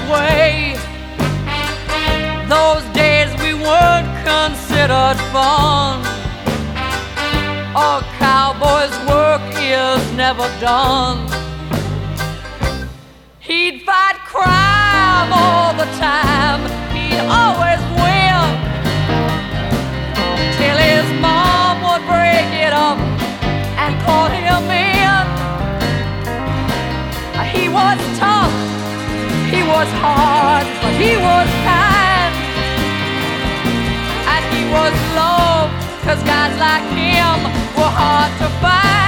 way. Those days we weren't considered fun. A cowboy's work is never done. He'd fight crime all the time. He'd always win, till his mom would break it up and call him in. He was tough, he was hard, but he was kind. And he was loved, 'cause guys like him were hard to find.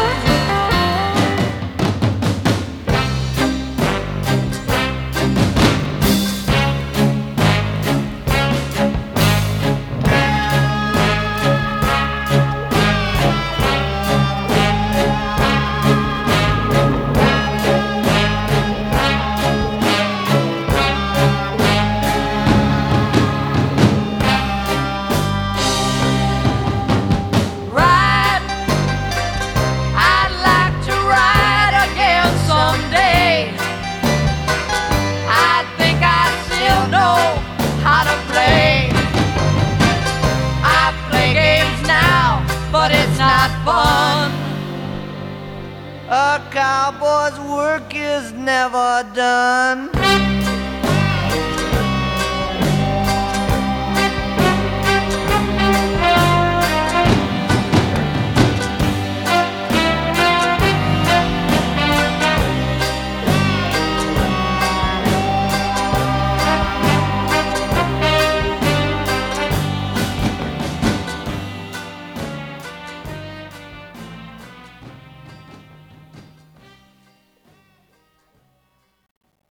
But it's not fun. A cowboy's work is never done.